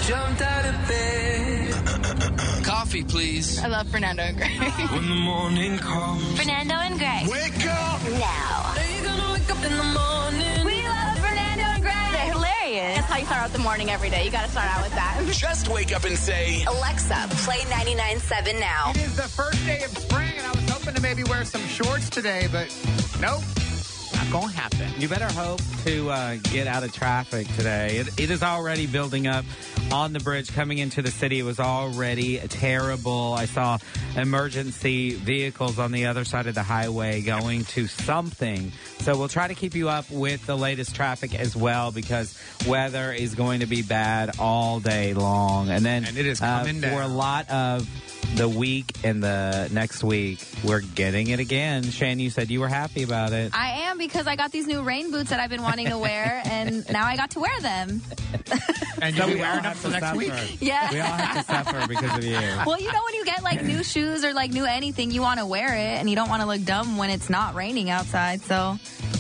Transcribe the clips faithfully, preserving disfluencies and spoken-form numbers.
jumped out of bed. Coffee, please. I love Fernando and Greg. When the morning comes. Fernando and Greg. Wake up! Now. Are you gonna wake up in the morning? We love Fernando and Greg. They're hilarious. That's how you start out the morning every day. You got to start out with that. Just wake up and say, Alexa, play ninety-nine point seven now. It is the first day of spring, and I was hoping to maybe wear some shorts today, but nope. Not going to happen. You better hope to uh, get out of traffic today. It, it is already building up on the bridge coming into the city. It was already terrible. I saw emergency vehicles on the other side of the highway going to something. So we'll try to keep you up with the latest traffic as well, because weather is going to be bad all day long. And then And it is coming uh, down. for a lot of the week and the next week, we're getting it again. Shane, you said you were happy about it. I am, because I got these new rain boots that I've been wanting to wear, and now I got to wear them. And So you'll we be all wearing them have for to next suffer. week. Yeah. We all have to suffer because of you. Well, you know when you get like new shoes or like new anything, you want to wear it, and you don't want to look dumb when it's not raining outside. So,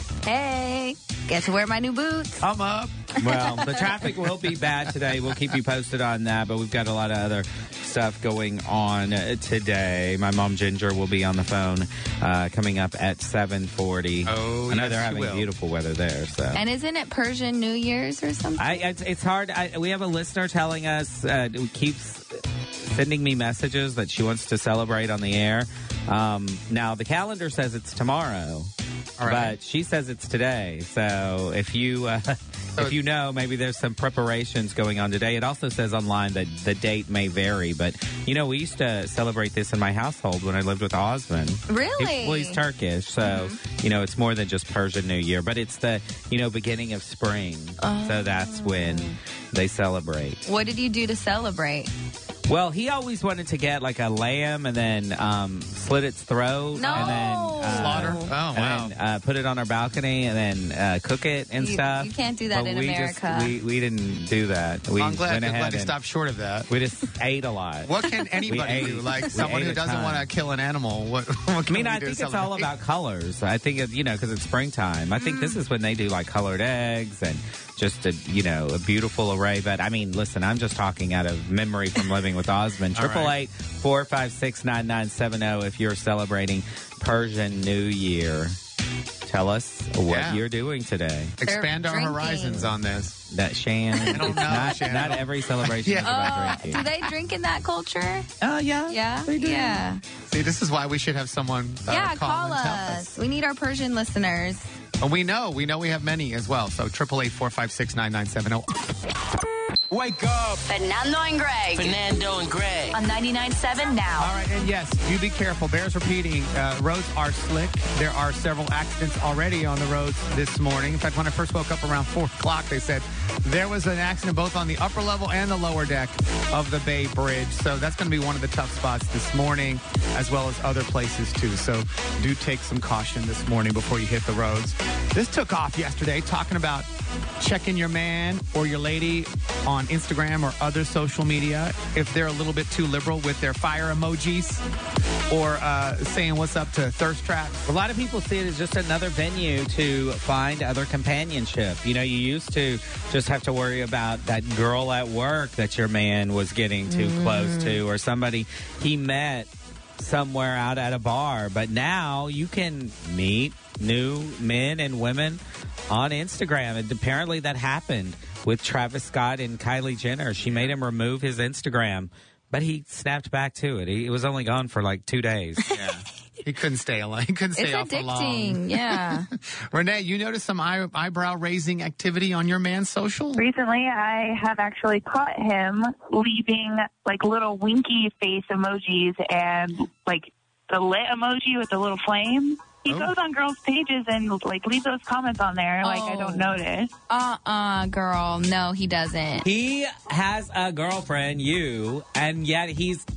hey, get to wear my new boots. I'm up. Well, the traffic will be bad today. We'll keep you posted on that, but we've got a lot of other stuff going on today. My mom, Ginger, will be on the phone uh, coming up at seven forty. Oh, I know yes, they're she having will. beautiful weather there. So. And isn't it Persian New Year's or something? I, it's, it's hard. I, we have a listener telling us, uh, who keeps sending me messages that she wants to celebrate on the air. Um, now, the calendar says it's tomorrow, All right. but she says it's today. So if you uh, if you know, maybe there's some preparations going on today. It also says online that the date may vary, but you know, we used to celebrate this in my household when I lived with Osmond. Really? He- well, he's Turkish, so Mm-hmm. you know, it's more than just Persian New Year, but it's the you know beginning of spring. Oh. So that's when they celebrate. What did you do to celebrate? Well, he always wanted to get like a lamb and then um, slit its throat No. and then uh, Slaughter? Oh, wow. and then, uh, put it on our balcony and then uh, cook it and You- stuff. you can't do that But in we America. Just, we, we didn't do that. We I'm glad, went glad ahead they and stopped short of that. we just ate a lot. What can anybody ate- do? Like we someone ate who a doesn't ton. want to kill an animal. What, what I can mean, we I do think to it's all celebrate? about colors. I think, it, you know, because it's springtime. I think this is when they do like colored eggs and just a, you know, a beautiful array. But I mean, listen, I'm just talking out of memory from living with Osmond. All Triple right. eight four five six nine nine seven zero. If you're celebrating Persian New Year, tell us what Yeah. you're doing today. Expand our drinking. horizons on this. That Shan. I don't know, Not, Shan. not every celebration Yeah. is about Uh, drinking. do they drink in that culture? Oh yeah, Yeah. they do. Yeah. See, this is why we should have someone uh, yeah, call, call and tell us. us. We need our Persian listeners. And we know, we know we have many as well. So triple eight four five six nine nine seven zero. wake up. Fernando and Greg. Fernando and Greg. On ninety-nine point seven now. All right, and yes, do be careful. Bears repeating, uh, roads are slick. There are several accidents already on the roads this morning. In fact, when I first woke up around four o'clock, they said there was an accident both on the upper level and the lower deck of the Bay Bridge. So that's going to be one of the tough spots this morning, as well as other places too. So do take some caution this morning before you hit the roads. This took off yesterday, talking about checking your man or your lady on Instagram or other social media if they're a little bit too liberal with their fire emojis or uh, saying what's up to thirst traps. A lot of people see it as just another venue to find other companionship. You know, you used to just have to worry about that girl at work that your man was getting too close to, or somebody he met somewhere out at a bar. But now you can meet new men and women on Instagram. And apparently that happened with Travis Scott and Kylie Jenner. She made him remove his Instagram, but he snapped back to it. He, it was only gone for like two days. Yeah. He couldn't stay alone. He couldn't stay It's off for long. addicting. Yeah. Renee, you noticed some eye- eyebrow raising activity on your man's social? Recently, I have actually caught him leaving like little winky face emojis and like the lit emoji with the little flame. He Oh. goes on girls' pages and like leaves those comments on there. Like I Oh. don't notice. Uh-uh, girl. No, he doesn't. He has a girlfriend, you, and yet he's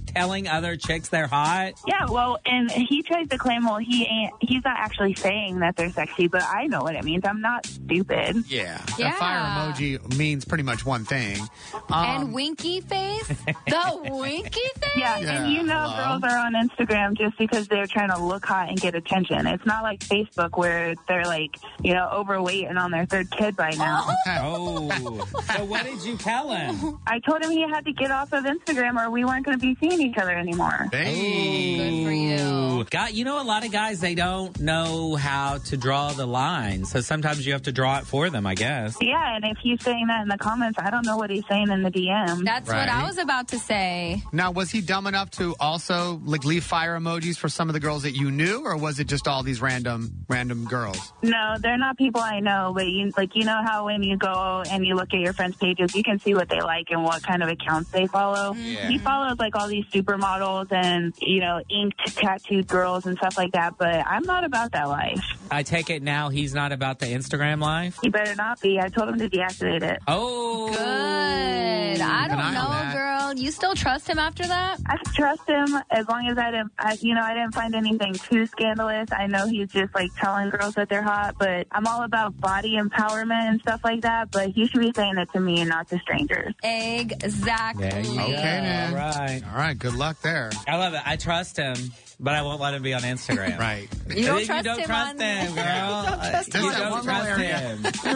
telling other chicks they're hot? Yeah, well, and he tries to claim, well, he ain't, he's not actually saying that they're sexy, but I know what it means. I'm not stupid. Yeah. Yeah. The fire emoji means pretty much one thing. Um, And winky face? The winky face? Yeah, Yeah, and you know hello. girls are on Instagram just because they're trying to look hot and get attention. It's not like Facebook where they're like, you know, overweight and on their third kid by now. Oh. So what did you tell him? I told him he had to get off of Instagram or we weren't going to be seeing each other anymore. Hey. Good for you. God, you know, a lot of guys, they don't know how to draw the line. So sometimes you have to draw it for them, I guess. Yeah, and if he's saying that in the comments, I don't know what he's saying in the D M. That's Right. what I was about to say. Now, was he dumb enough to also like leave fire emojis for some of the girls that you knew, or was it just all these random random girls? No, they're not people I know, but you like you know how when you go and you look at your friends' pages, you can see what they like and what kind of accounts they follow. Yeah. He follows like all these supermodels and you know inked tattooed girls and stuff like that, but I'm not about that life. I take it now he's not about the Instagram life? He better not be. I told him to deactivate it. Oh. Good. I Keep an don't eye on know, that. girl. You still trust him after that? I trust him as long as I didn't, I, you know, I didn't find anything too scandalous. I know he's just like telling girls that they're hot, but I'm all about body empowerment and stuff like that. But he should be saying it to me and not to strangers. Exactly. There you go. Okay, man. All right. All right, good luck there. I love it. I trust him, but I won't let him be on Instagram. Right. You don't you trust don't him trust on- him, girl. You don't trust Uh, him you on don't one trust little area.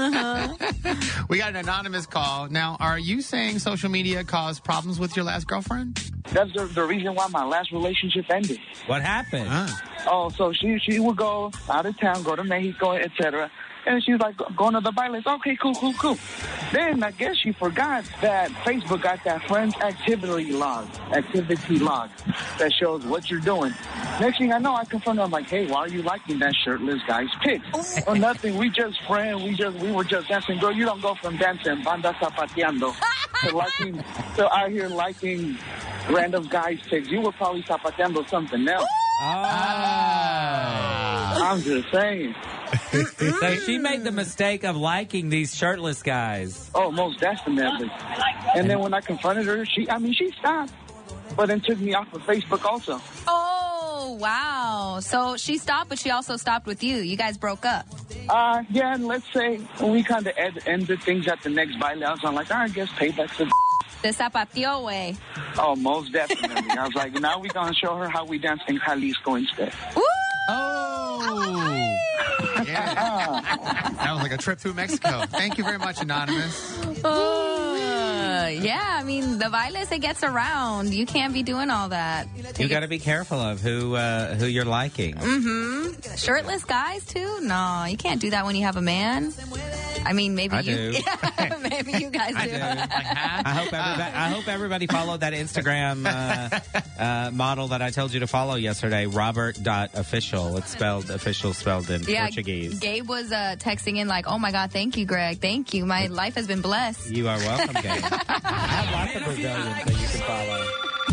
him. We got an anonymous call. Now, are you saying social media caused problems with your last girlfriend? That's the, the reason why my last relationship ended. What happened? Ah. Oh, so she she would go out of town, go to Mexico, et cetera. And she was like, going to the bailes. Okay, cool, cool, cool. Then I guess she forgot that Facebook got that friends activity log, activity log that shows what you're doing. Next thing I know, I confront her. I'm like, hey, why are you liking that shirtless guy's pics? Oh, nothing. We just friends. We just we were just dancing. Girl, you don't go from dancing, banda zapateando, to liking, to out here liking random guys' pics. You were probably zapateando something else. Oh. I'm just saying. So she made the mistake of liking these shirtless guys. Oh, most definitely. And then when I confronted her, she, I mean, she stopped, but then took me off of Facebook also. Oh, wow. So she stopped, but she also stopped with you. You guys broke up. Uh, yeah, and let's say we kind of end, ended things at the next baile. I was like, I guess payback's a The zapateo way. Oh, most definitely. I was like, now we're going to show her how we dance in Jalisco instead. Woo! Oh. Yeah. That was like a trip through Mexico. Thank you very much, Anonymous. Uh, yeah, I mean, the violence, it gets around. You can't be doing all that. You got to be careful of who uh, who you're liking. Mm-hmm. Shirtless guys, too? No, you can't do that when you have a man. I mean, maybe I you. do. Yeah, maybe you guys do. I hope everybody. I hope everybody followed that Instagram uh, uh, model that I told you to follow yesterday. Robert dot official. It's spelled official, spelled in Yeah, Portuguese. Gabe was uh, texting in like, "Oh my God, thank you, Greg. Thank you. My life has been blessed." You are welcome, Gabe. I have lots of Brazilians that you can follow.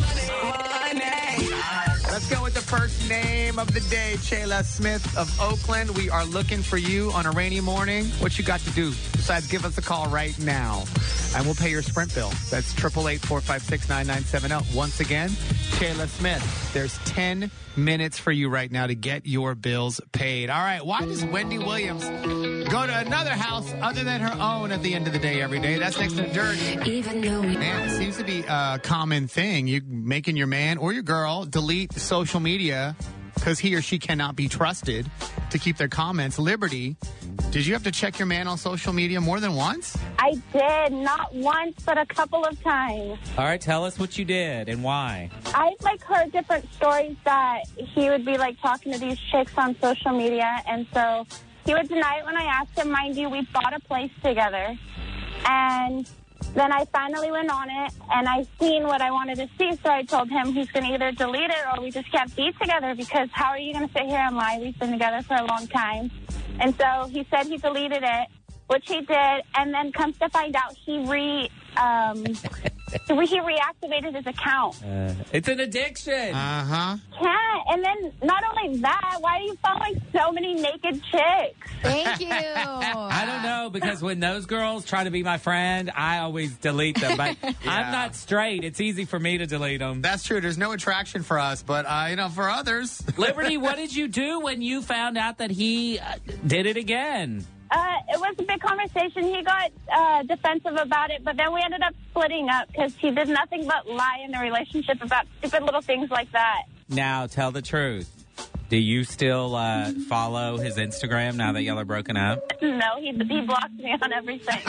Let's go with the first name of the day, Chayla Smith of Oakland. We are looking for you on a rainy morning. What you got to do besides give us a call right now, and we'll pay your Sprint bill. That's eight eight eight, four five six, nine nine seven zero. Once again, Chayla Smith, there's ten minutes for you right now to get your bills paid. All right, why does Wendy Williams go to another house other than her own at the end of the day every day? That's next to Dirt. Even though we Man, it seems to be a common thing. You making your man or your girl delete social media because he or she cannot be trusted to keep their comments. Liberty, did you have to check your man on social media more than once? I did, not once, but a couple of times. All right, tell us what you did and why. I've like heard different stories that he would be like talking to these chicks on social media, and so he would deny it when I asked him. Mind you, we bought a place together, and then I finally went on it, and I seen what I wanted to see, so I told him he's going to either delete it or we just can't be together, because how are you going to sit here and lie? We've been together for a long time. And so he said he deleted it, which he did, and then comes to find out he re um, he reactivated his account. Uh, it's an addiction. Uh-huh. Can't. And then not only that, why are you following so many naked chicks? Thank you. I don't know, because when those girls try to be my friend, I always delete them. But I'm not straight. It's easy for me to delete them. That's true. There's no attraction for us, but, uh, you know, for others. Liberty, what did you do when you found out that he uh, did it again? Uh, it was a big conversation. He got uh, defensive about it, but then we ended up splitting up because he did nothing but lie in the relationship about stupid little things like that. Now, tell the truth. Do you still uh, follow his Instagram now that y'all are broken up? No, he, he blocked me on everything.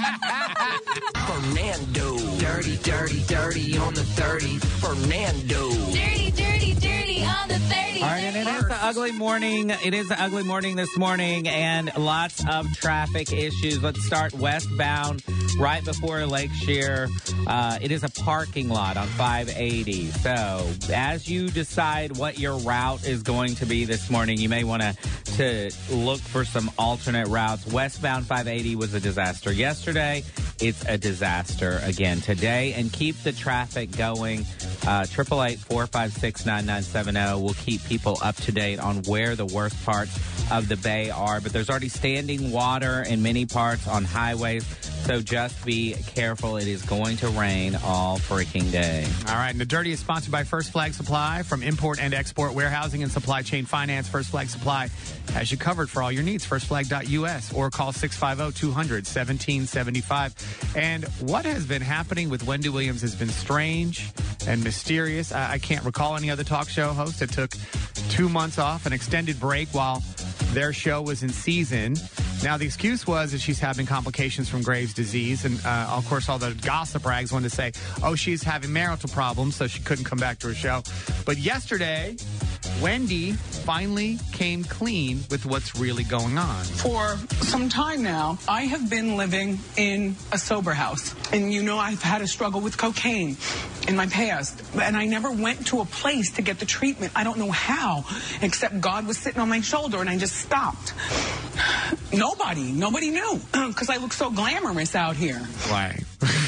Fernando. Dirty, dirty, dirty on the thirty. Fernando. Dirty, dirty, dirty on the thirty. All right, and it is the ugly morning. It is the ugly morning this morning, and lots of traffic issues. Let's start westbound right before Lake Shear. Uh, it is a parking lot on five eighty. So as you decide what your route is going to be this morning, you may want to to look for some alternate routes. Westbound five eighty was a disaster yesterday. It's a disaster again today. And keep the traffic going. eight eight eight, four five six, nine nine seven zero will keep people up to date on where the worst parts of the Bay are. But there's already standing water in many parts on highways. So just be careful. It is going to rain all freaking day. All right, and the Dirty is sponsored by First Flag Supply. From import and export warehousing and supply chain finance, First Flag Supply has you covered for all your needs. first flag dot U S or call six five zero, two hundred, seventeen seventy-five. And what has been happening with Wendy Williams has been strange and mysterious. I, I can't recall any other talk show host that took two months off, an extended break while their show was in season. Now, the excuse was that she's having complications from Graves' disease. And, uh, of course, all the gossip rags wanted to say, oh, she's having marital problems, so she couldn't come back to her show. But yesterday, Wendy finally came clean with what's really going on. For some time now, I have been living in a sober house. And, you know, I've had a struggle with cocaine in my past. And I never went to a place to get the treatment. I don't know how, except God was sitting on my shoulder and I just stopped. Nobody, nobody knew because I look so glamorous out here. Right.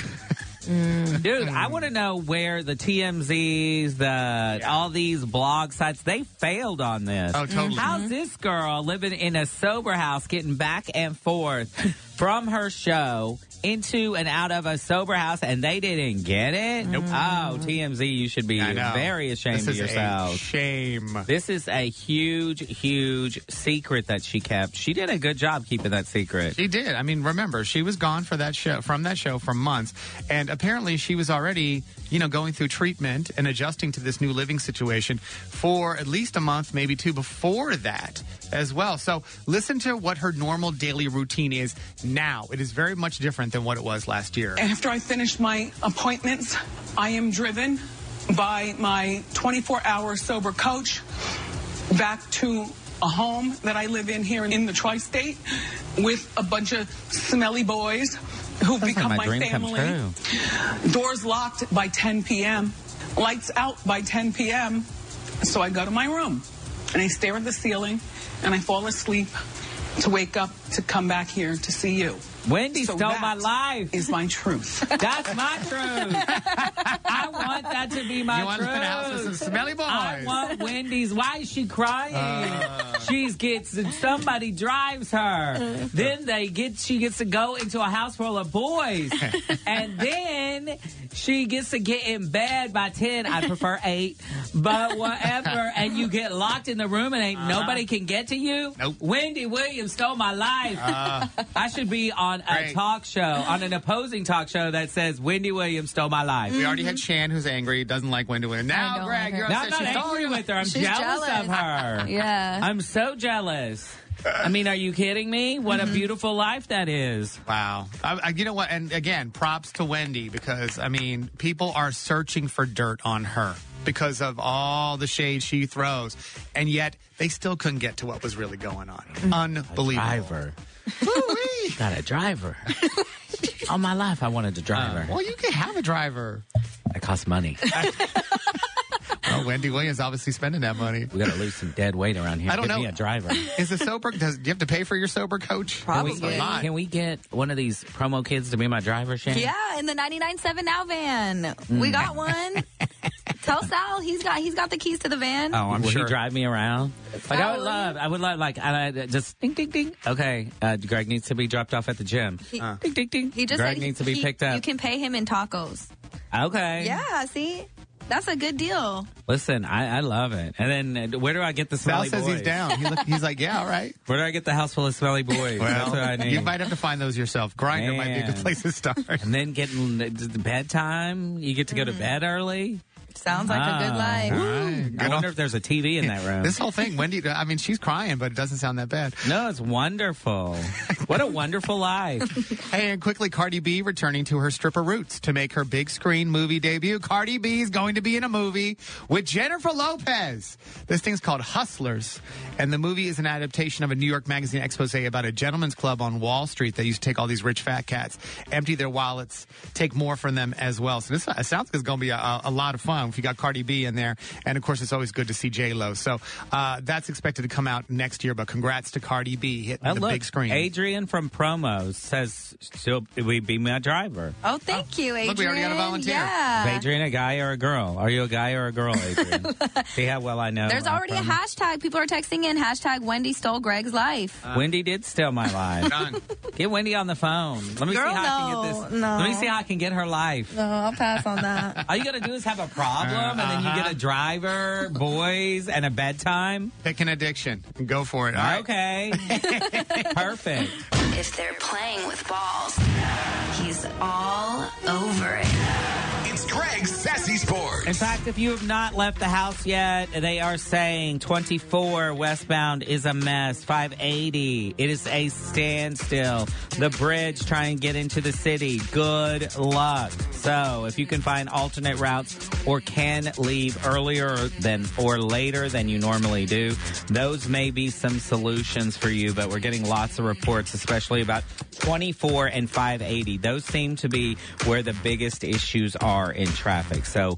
Dude, I want to know where the T M Zs, the yeah. all these blog sites, they failed on this. Oh, totally. How's this girl living in a sober house, getting back and forth from her show into and out of a sober house, and they didn't get it? Nope. Oh, T M Z, you should be very ashamed this of yourself. This is a shame. This is a huge, huge secret that she kept. She did a good job keeping that secret. She did. I mean, remember, she was gone for that show from that show for months, and apparently she was already, you know, going through treatment and adjusting to this new living situation for at least a month, maybe two before that as well. So listen to what her normal daily routine is now. It is very much different than what it was last year. After I finish my appointments, I am driven by my twenty-four hour sober coach back to a home that I live in here in the tri-state with a bunch of smelly boys who've That's become like my, my dream family. Come true. Doors locked by ten p.m., lights out by ten p.m., so I go to my room and I stare at the ceiling and I fall asleep to wake up to come back here to see you. Wendy so stole my life. Is my truth. That's my truth. I want that to be my you want truth. to spin a house with some smelly boys. I want Wendy's. Why is she crying? Uh. She's gets somebody drives her. Then they get she gets to go into a house full of boys, and then she gets to get in bed by ten. I prefer eight, but whatever. And you get locked in the room, and ain't uh-huh. nobody can get to you. Nope. Wendy Williams stole my life. Uh. I should be on a Great. talk show, on an opposing talk show that says Wendy Williams stole my life. We already had Shan, who's angry, doesn't like Wendy Williams. Now, Greg, like you're No, upset. I'm not She's angry with her. I'm She's jealous, jealous. of her. Yeah. I'm so jealous. I mean, are you kidding me? What a beautiful life that is. Wow. I, I, you know what? And again, props to Wendy because, I mean, people are searching for dirt on her because of all the shade she throws. And yet, they still couldn't get to what was really going on. Unbelievable. Driver. Got a driver. All my life, I wanted a driver. Uh, well, you can have a driver. It costs money. Oh, Wendy Williams obviously spending that money. We got to lose some dead weight around here. I don't Get know. me a driver. Is the sober? Does do you have to pay for your sober coach? Can we, Probably. get, can we get one of these promo kids to be my driver, Shannon? Yeah, in the ninety-nine point seven Now van. We got one. Tell Sal he's got he's got the keys to the van. Oh, I'm Will sure. he He drive me around? Like I would Probably. love, I would love, like I, I- just ding, ding, ding. Okay, uh, Greg needs to be dropped off at the gym. He- Uh, ding, ding, ding. He just Greg said he- needs to be he- picked up. You can pay him in tacos. Okay. Yeah, see? That's a good deal. Listen, I, I love it. And then uh, where do I get the Sal smelly says boys? he's down. He look, he's like, yeah, all right. Where do I get the house full of smelly boys? That's what I need. You might have to find those yourself. Grinder might be a good Man. place to start. And then getting the, the bedtime. You get to go to bed early. Sounds like a good Ah. life. All right. I Good wonder on- if there's a T V in that room. This whole thing, Wendy, I mean, she's crying, but it doesn't sound that bad. No, it's wonderful. What a wonderful life. Hey, and quickly, Cardi B returning to her stripper roots to make her big screen movie debut. Cardi B is going to be in a movie with Jennifer Lopez. This thing's called Hustlers, and the movie is an adaptation of a New York Magazine expose about a gentleman's club on Wall Street that used to take all these rich fat cats, empty their wallets, take more from them as well. So this it sounds like it's going to be a, a lot of fun if you got Cardi B in there. And of course, it's always good to see J-Lo. So uh, that's expected to come out next year, but congrats to Cardi B hitting Oh, the look, big screen. Adrian from Promos says she'll we be my driver. Oh, thank you, Adrian. look, we already got a volunteer. Yeah. Is Adrian a guy or a girl? Are you a guy or a girl, Adrian? See how well I know. There's uh, already a Promos? hashtag. People are texting in hashtag Wendy stole Greg's life. Wendy did steal my life. Done. Get Wendy on the phone. Let me Girl, see how I can no, get this. no. Let me see how I can get her life. No, I'll pass on that. All you got to do is have a problem, and then you get a driver, boys, and a bedtime. Pick an addiction and go for it. All right. Okay. Perfect. If they're playing with balls, he's all over it. It's Greg's Sassy Sports. In fact, if you have not left the house yet, they are saying twenty-four westbound is a mess. five eighty, it is a standstill. The bridge trying to get into the city. Good luck. So if you can find alternate routes or can leave earlier than or later than you normally do, those may be some solutions for you. But we're getting lots of reports, especially about twenty-four and five eighty. Those seem to be where the biggest issues are in traffic. So,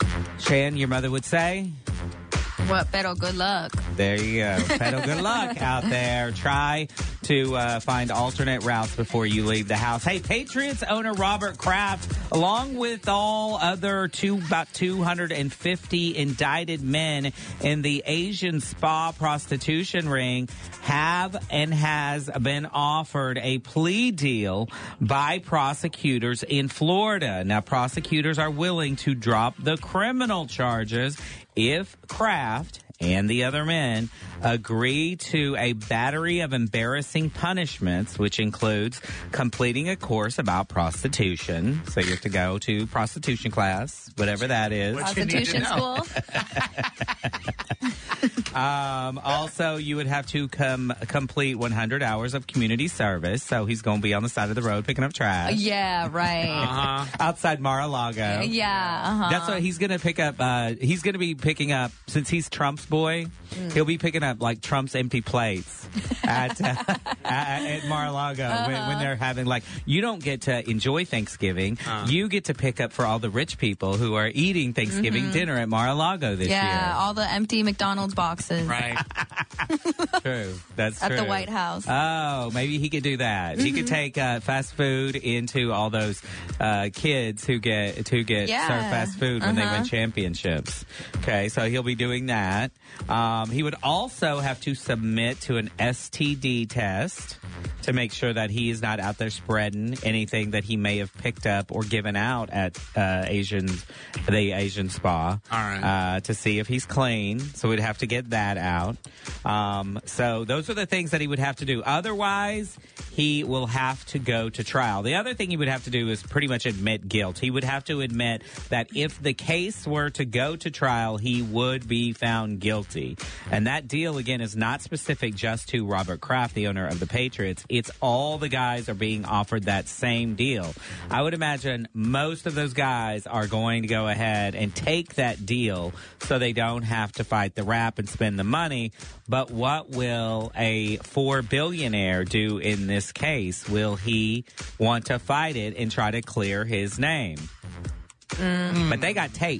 Shan, your mother would say, What, pero good luck. there you go. Pedal good luck out there. Try to uh, find alternate routes before you leave the house. Hey, Patriots owner Robert Kraft, along with all other two, about two hundred fifty indicted men in the Asian spa prostitution ring, have and has been offered a plea deal by prosecutors in Florida. Now, prosecutors are willing to drop the criminal charges if Kraft and the other men agree to a battery of embarrassing punishments, which includes completing a course about prostitution. So you have to go to prostitution class, whatever that is. What you need to Prostitution know. school. Um, also, you would have to come complete one hundred hours of community service. So he's going to be on the side of the road picking up trash Yeah, right. Uh-huh. outside Mar-a-Lago. Yeah, uh-huh. That's what he's going to pick up. Uh, he's going to be picking up, since he's Trump's boy, he'll be picking up like Trump's empty plates at, uh, at, at Mar-a-Lago Uh-huh. when, when they're having, like, you don't get to enjoy Thanksgiving. Uh. You get to pick up for all the rich people who are eating Thanksgiving dinner at Mar-a-Lago this Yeah, all the empty McDonald's boxes Right. year. True. That's at true. the White House. Oh, maybe he could do that. He Mm-hmm. could take uh, fast food into all those uh, kids who get who get Yeah. served fast food when they Uh-huh. win championships. Okay, so he'll be doing that. Um, he would also have to submit to an S T D test to make sure that he is not out there spreading anything that he may have picked up or given out at uh, Asian the Asian spa. All right. Uh, to see if he's clean. So we'd have to get that out. Um, so those are the things that he would have to do. Otherwise, he will have to go to trial. The other thing he would have to do is pretty much admit guilt. He would have to admit that if the case were to go to trial, he would be found guilty. And that deal, again, is not specific just to Robert Kraft, the owner of the Patriots. It's all the guys are being offered that same deal. I would imagine most of those guys are going to go ahead and take that deal so they don't have to fight the rap and spend the money. But what will a four billionaire do in this case? Will he want to fight it and try to clear his name? But they got tapes.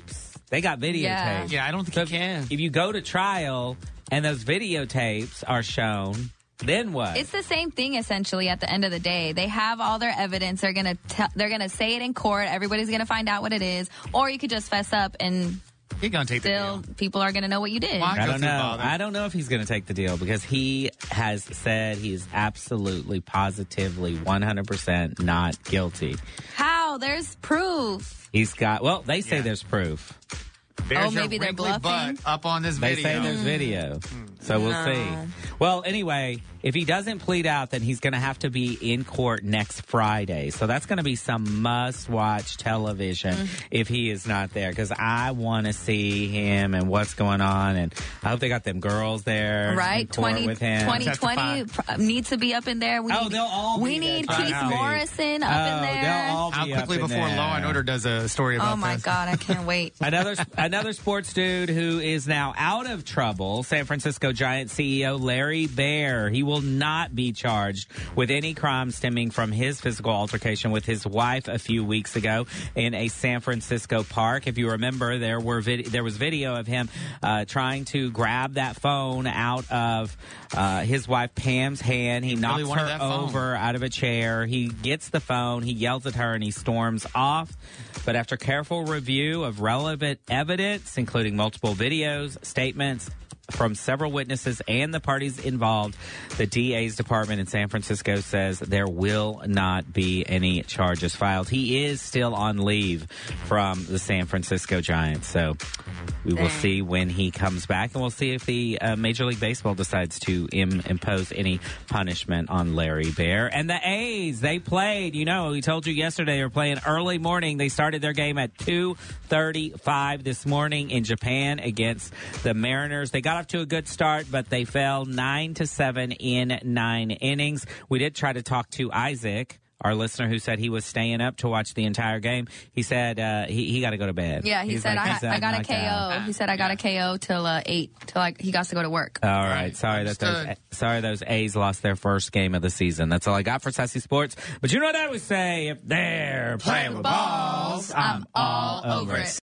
They got videotapes. Yeah. Yeah, I don't think So you can. If you go to trial and those videotapes are shown, then what? It's the same thing essentially. At the end of the day, they have all their evidence. They're gonna tell. They're gonna say it in court. Everybody's gonna find out what it is, or you could just fess up and. He's gonna take the Still, deal. people are going to know what you did. Why? I go don't through know. bother. I don't know if he's going to take the deal because he has said he is absolutely, positively, one hundred percent not guilty. How? There's proof. He's got, well, they say Yeah. there's proof. There's Oh, maybe your they're wrinkly bluffing? butt up on this They video. say there's video. So we'll No. see. Well, anyway, if he doesn't plead out, then he's going to have to be in court next Friday. So that's going to be some must-watch television Mm-hmm. if he is not there, because I want to see him and what's going on. And I hope they got them girls there Right? in court twenty with him. twenty twenty pr- needs to be up in there. We Oh, need, they'll all We be there. need Trust Keith me. Morrison up oh, in there. they'll all be How up quickly in before there. Law and Order does a story about Oh, my this. God. I can't wait. Another another sports dude who is now out of trouble, San Francisco Giants C E O Larry Baer. He will not be charged with any crime stemming from his physical altercation with his wife a few weeks ago in a San Francisco park. If you remember, there were vid- there was video of him uh, trying to grab that phone out of uh, his wife Pam's hand. He, He really knocks wanted her that phone. over out of a chair. He gets the phone. He yells at her and he storms off. But after careful review of relevant evidence, including multiple videos, statements from several witnesses and the parties involved, the D A's department in San Francisco says there will not be any charges filed. He is still on leave from the San Francisco Giants, so we will Dang. see when he comes back, and we'll see if the uh, Major League Baseball decides to Im- impose any punishment on Larry Baer. And the A's, they played, you know, we told you yesterday they were playing early morning. They started their game at two thirty-five this morning in Japan against the Mariners. They got off to a good start, but they fell nine to seven in nine innings. We did try to talk to Isaac, our listener, who said he was staying up to watch the entire game. He said uh, he, he got to go to bed. Yeah, he He's said, like, I, he's, I uh, got a knocked K O. out. He said, I got a K O till uh, eight, till like, he got to go to work. All right. Right. Sorry that those Understood. sorry those A's lost their first game of the season. That's all I got for Sassy Sports. But you know what I would say? If they're playing with balls, I'm all over it.